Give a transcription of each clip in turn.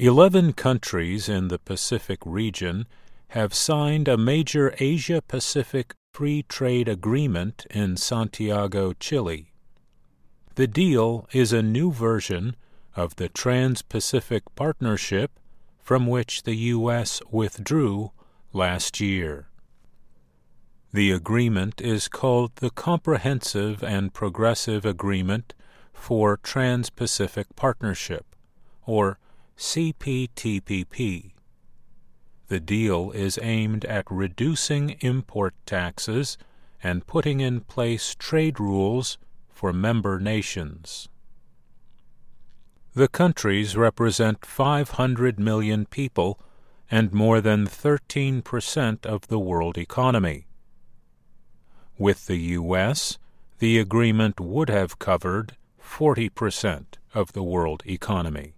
11 countries in the Pacific region have signed a major Asia-Pacific free trade agreement in Santiago, Chile. The deal is a new version of the Trans-Pacific Partnership from which the U.S. withdrew last year. The agreement is called the Comprehensive and Progressive Agreement for Trans-Pacific Partnership, or CPTPP. The deal is aimed at reducing import taxes and putting in place trade rules for member nations. The countries represent 500 million people and more than 13% of the world economy. With the U.S., the agreement would have covered 40% of the world economy.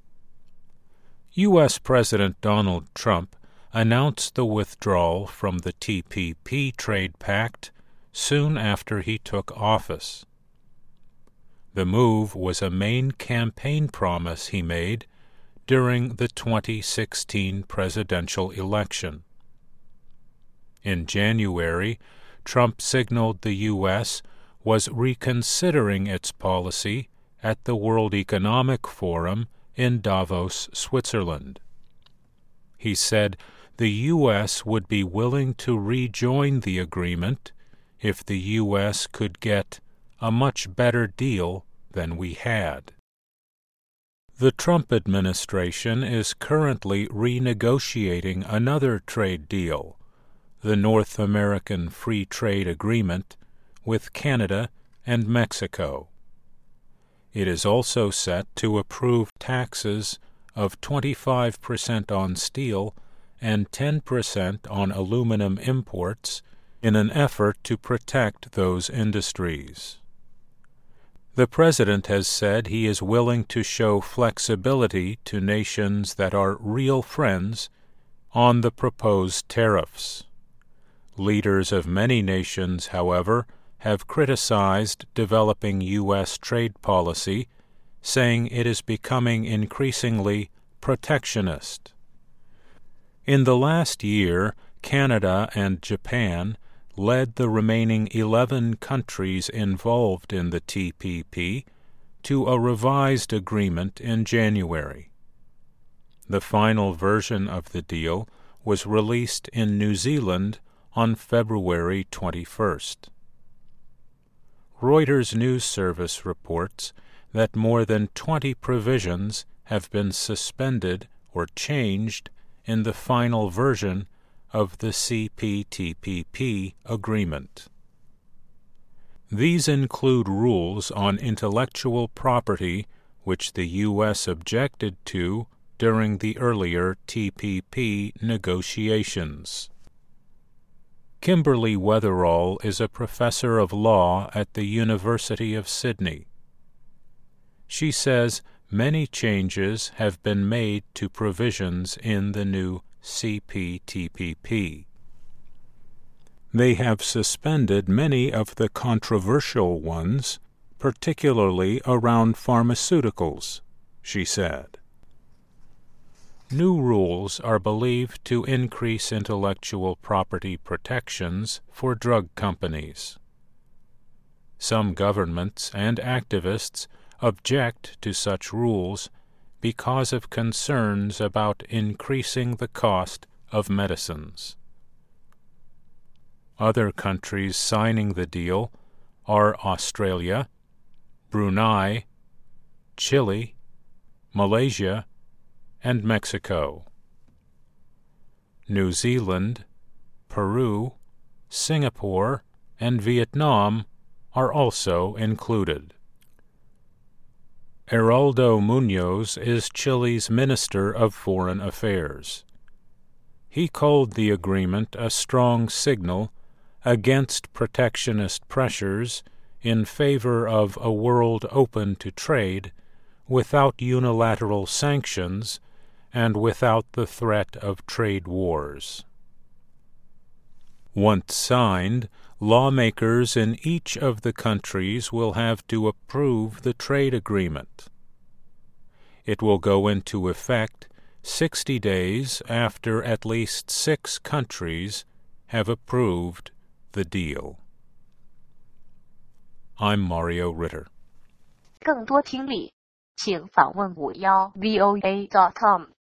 U.S. President Donald Trump announced the withdrawal from the TPP trade pact soon after he took office. The move was a main campaign promise he made during the 2016 presidential election. In January, Trump signaled the U.S. was reconsidering its policy at the World Economic Forum in Davos, Switzerland. He said the U.S. would be willing to rejoin the agreement if the U.S. could get a much better deal than we had. The Trump administration is currently renegotiating another trade deal, the North American Free Trade Agreement, with Canada and Mexico. It is also set to approve taxes of 25% on steel and 10% on aluminum imports in an effort to protect those industries. The President has said he is willing to show flexibility to nations that are real friends on the proposed tariffs. Leaders of many nations, however, have criticized developing U.S. trade policy, saying it is becoming increasingly protectionist. In the last year, Canada and Japan led the remaining 11 countries involved in the TPP to a revised agreement in January. The final version of the deal was released in New Zealand on February 21st. Reuters News Service reports that more than 20 provisions have been suspended or changed in the final version of the CPTPP agreement. These include rules on intellectual property which the U.S. objected to during the earlier TPP negotiations. Kimberly Weatherall is a professor of law at the University of Sydney. She says many changes have been made to provisions in the new CPTPP. They have suspended many of the controversial ones, particularly around pharmaceuticals, she said. New rules are believed to increase intellectual property protections for drug companies. Some governments and activists object to such rules because of concerns about increasing the cost of medicines. Other countries signing the deal are Australia, Brunei, Chile, Malaysia, and Mexico. New Zealand, Peru, Singapore, and Vietnam are also included. Heraldo Munoz is Chile's Minister of Foreign Affairs. He called the agreement a strong signal against protectionist pressures in favor of a world open to trade without unilateral sanctions and without the threat of trade wars. Once signed, lawmakers in each of the countries will have to approve the trade agreement. It will go into effect 60 days after at least 6 countries have approved the deal. I'm Mario Ritter. 更多听力，请访问51voa.com。